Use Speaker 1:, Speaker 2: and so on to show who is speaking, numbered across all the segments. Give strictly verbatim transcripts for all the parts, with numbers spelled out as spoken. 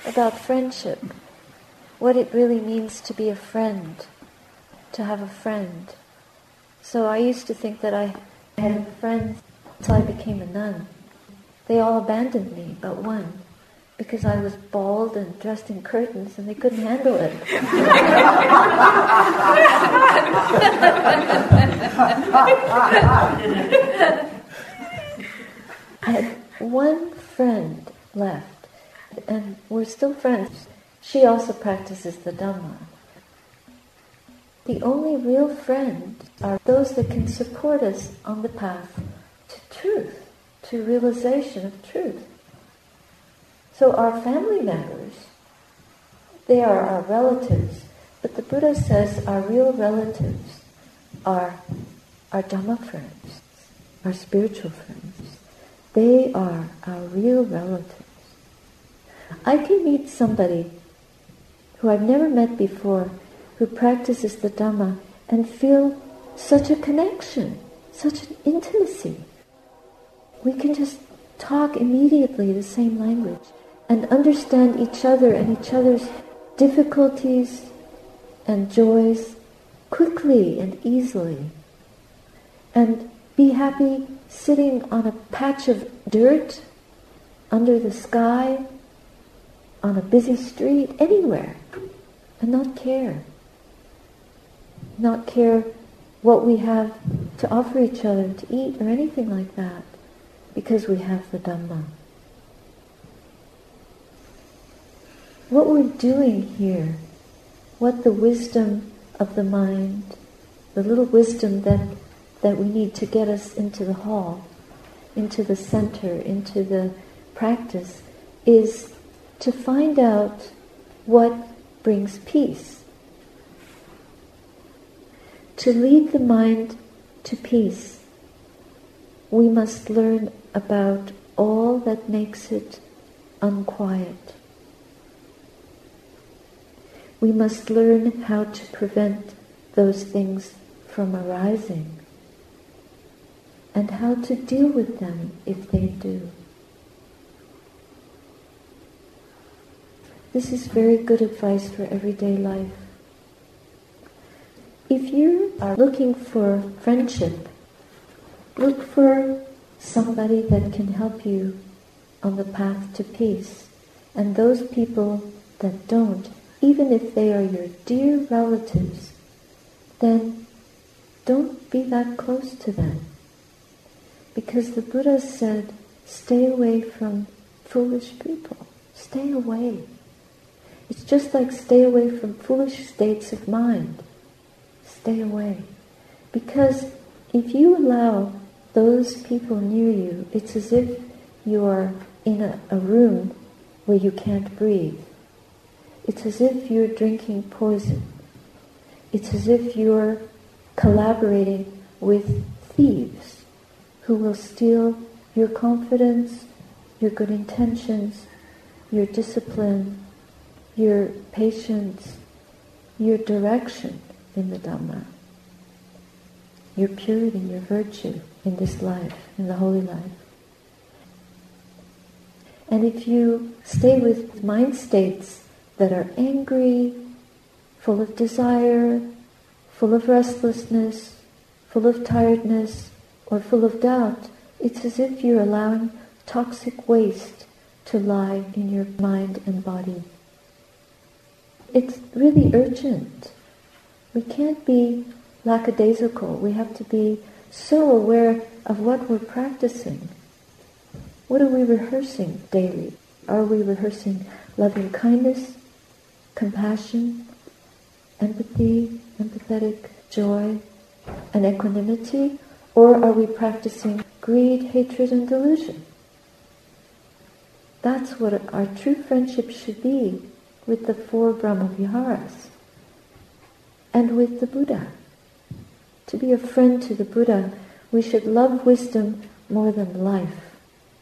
Speaker 1: about friendship, what it really means to be a friend, to have a friend. So I used to think that I had friends until I became a nun. They all abandoned me but one, because I was bald and dressed in curtains and they couldn't handle it. I had one friend left, and we're still friends. She also practices the Dhamma. The only real friends are those that can support us on the path to truth, to realization of truth. So our family members, they are our relatives, but the Buddha says our real relatives are our Dhamma friends, our spiritual friends. They are our real relatives. I can meet somebody who I've never met before, who practices the Dhamma, and feel such a connection, such an intimacy. We can just talk immediately the same language and understand each other and each other's difficulties and joys quickly and easily. And be happy sitting on a patch of dirt under the sky, on a busy street, anywhere, and not care. Not care what we have to offer each other to eat or anything like that, because we have the Dhamma. What we're doing here, what the wisdom of the mind, the little wisdom that, that we need to get us into the hall, into the center, into the practice, is to find out what brings peace. To lead the mind to peace, we must learn about all that makes it unquiet. We must learn how to prevent those things from arising and how to deal with them if they do. This is very good advice for everyday life. If you are looking for friendship, look for somebody that can help you on the path to peace. And those people that don't, even if they are your dear relatives, then don't be that close to them. Because the Buddha said, stay away from foolish people. Stay away. It's just like stay away from foolish states of mind. Stay away. Because if you allow those people near you, it's as if you are in a, a room where you can't breathe. It's as if you're drinking poison. It's as if you're collaborating with thieves who will steal your confidence, your good intentions, your discipline, your patience, your direction in the Dhamma, your purity, your virtue in this life, in the holy life. And if you stay with mind states that are angry, full of desire, full of restlessness, full of tiredness, or full of doubt, it's as if you're allowing toxic waste to lie in your mind and body. It's really urgent. We can't be lackadaisical. We have to be so aware of what we're practicing. What are we rehearsing daily? Are we rehearsing loving kindness, compassion, empathy, empathetic joy, and equanimity? Or are we practicing greed, hatred, and delusion? That's what our true friendship should be with the four Brahmaviharas and with the Buddha. To be a friend to the Buddha, we should love wisdom more than life.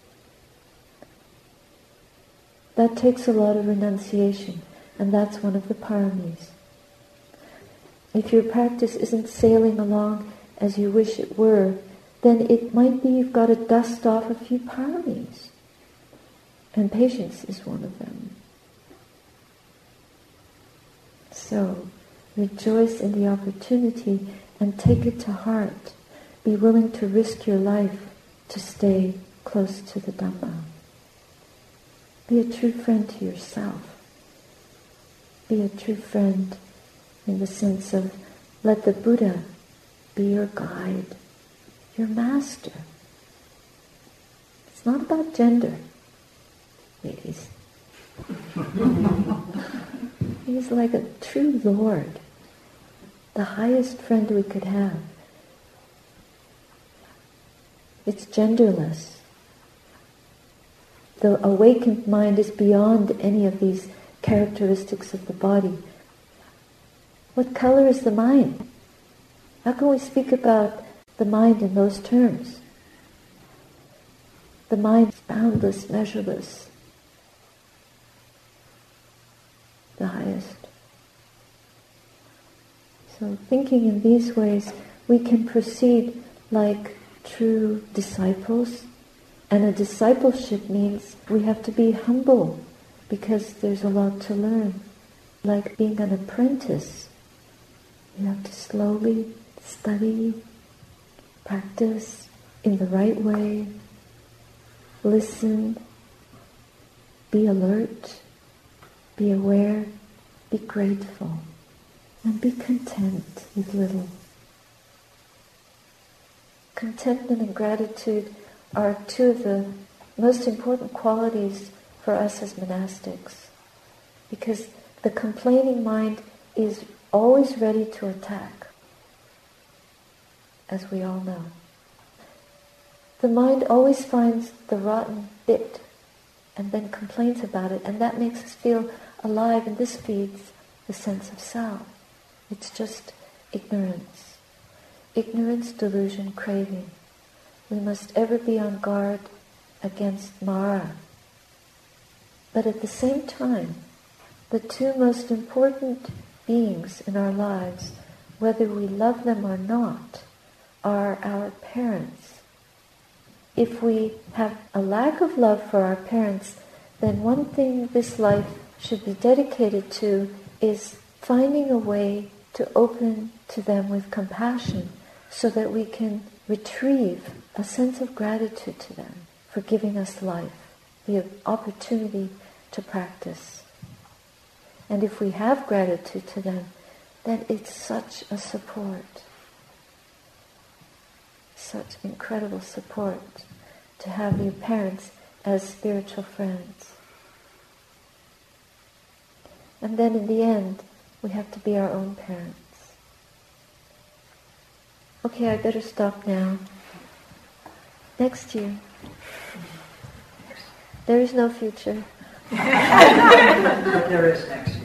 Speaker 1: That takes a lot of renunciation, and that's one of the paramis. If your practice isn't sailing along as you wish it were, then it might be you've got to dust off a few paramis. And patience is one of them. So, rejoice in the opportunity and take it to heart. Be willing to risk your life to stay close to the Dhamma. Be a true friend to yourself. Be a true friend in the sense of let the Buddha be your guide, your master. It's not about gender, ladies. He's like a true Lord, the highest friend we could have. It's genderless. The awakened mind is beyond any of these characteristics of the body. What color is the mind? How can we speak about the mind in those terms? The mind is boundless, measureless, the highest. So thinking in these ways, we can proceed like true disciples. And a discipleship means we have to be humble because there's a lot to learn. Like being an apprentice, you have to slowly study, practice in the right way, listen, be alert, be aware, be grateful, and be content with little. Contentment and gratitude are two of the most important qualities for us as monastics, because the complaining mind is always ready to attack, as we all know. The mind always finds the rotten bit and then complains about it, and that makes us feel alive, and this feeds the sense of self. It's just ignorance. Ignorance, delusion, craving. We must ever be on guard against Mara. But at the same time, the two most important beings in our lives, whether we love them or not, are our parents. If we have a lack of love for our parents, then one thing this life should be dedicated to is finding a way to open to them with compassion so that we can retrieve a sense of gratitude to them for giving us life, the opportunity to practice. And if we have gratitude to them, then it's such a support, such incredible support to have your parents as spiritual friends. And then in the end, we have to be our own parents. Okay, I better stop now. Next year. There is no future.
Speaker 2: There is next